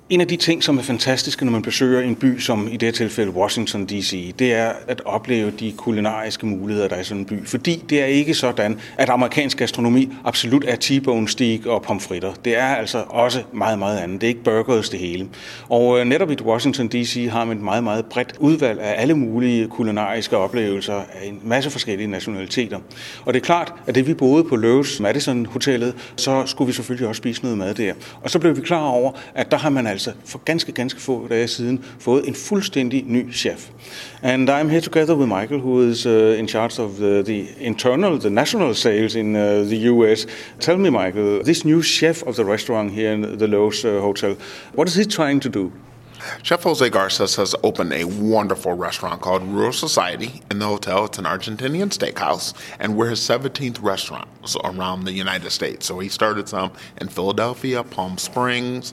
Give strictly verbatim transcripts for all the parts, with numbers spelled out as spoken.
En af de ting, som er fantastiske, når man besøger en by som i det her tilfælde Washington D C, det er at opleve de kulinariske muligheder, der er i sådan en by. Fordi det er ikke sådan, at amerikansk gastronomi absolut er T-bone steak og pomfritter. Det er altså også meget, meget andet. Det er ikke burgers det hele. Og netop i Washington D C har man et meget, meget bredt udvalg af alle mulige kulinariske oplevelser af en masse forskellige nationaliteter. Og det er klart, at det vi boede på Loews Madison Hotellet, så skulle vi selvfølgelig også spise noget mad der. Og så blev vi klar over, at der har man altså for ganske, ganske få dage siden fået en fuldstændig ny chef. And I'm here together with Michael, who is uh, in charge of the, the internal, the national sales in uh, the U S. Tell me, Michael, this new chef of the restaurant here in the Loews uh, Hotel, what is he trying to do? Chef Jose Garces has opened a wonderful restaurant called Rural Society in the hotel. It's an Argentinian steakhouse, and we're his seventeenth restaurant around the United States. So he started some in Philadelphia, Palm Springs,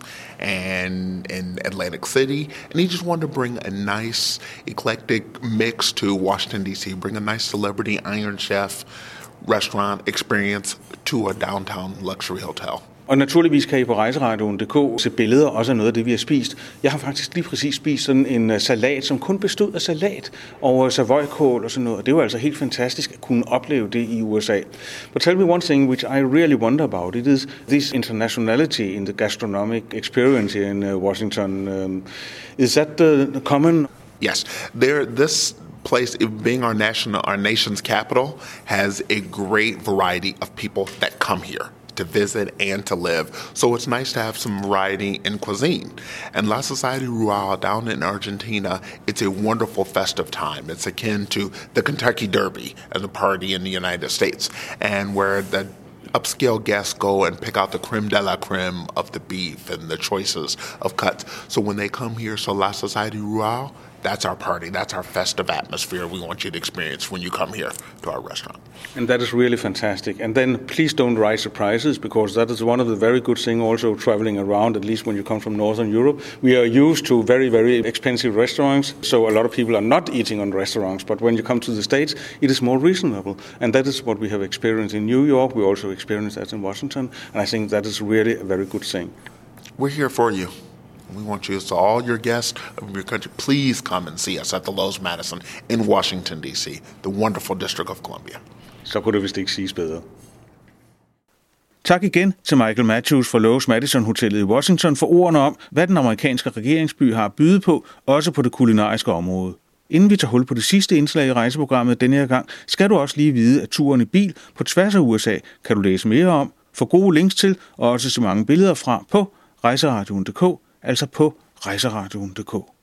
and in Atlantic City, and he just wanted to bring a nice, eclectic mix to Washington, D C, bring a nice celebrity Iron Chef restaurant experience to a downtown luxury hotel. Og naturligvis kan I på rejseradioen punktum d k se billeder også af noget af det, vi har spist. Jeg har faktisk lige præcis spist sådan en salat, som kun bestod af salat og savoykål og sådan noget. Det var altså helt fantastisk at kunne opleve det i U S A. But tell me one thing which I really wonder about. It is this internationality in the gastronomic experience here in Washington. Um, is that uh, common? Yes, there. This place, being our national, our nation's capital, has a great variety of people that come here to visit and to live. So it's nice to have some variety in cuisine. And La Sociedad Rural down in Argentina, it's a wonderful festive time. It's akin to the Kentucky Derby as a party in the United States, and where the upscale guests go and pick out the creme de la creme of the beef and the choices of cuts. So when they come here, so La Sociedad Rural, that's our party. That's our festive atmosphere we want you to experience when you come here to our restaurant. And that is really fantastic. And then please don't raise the prices, because that is one of the very good things also traveling around, at least when you come from Northern Europe. We are used to very, very expensive restaurants, so a lot of people are not eating on restaurants. But when you come to the States, it is more reasonable. And that is what we have experienced in New York. We also experienced that in Washington. And I think that is really a very good thing. We're here for you. We want you, so all your guests of your country, please come and see us at the Loews Madison in Washington, D C, the wonderful District of Columbia. Så kunne det vist ikke siges bedre. Tak igen til Michael Matthews fra Loews Madison Hotellet i Washington for ordene om, hvad den amerikanske regeringsby har at byde på, også på det kulinariske område. Inden vi tager hul på det sidste indslag i rejseprogrammet denne her gang, skal du også lige vide, at turen i bil på tværs af U S A kan du læse mere om, få gode links til og også så mange billeder fra på rejseradioen punktum d k, altså på rejseradioen punktum d k.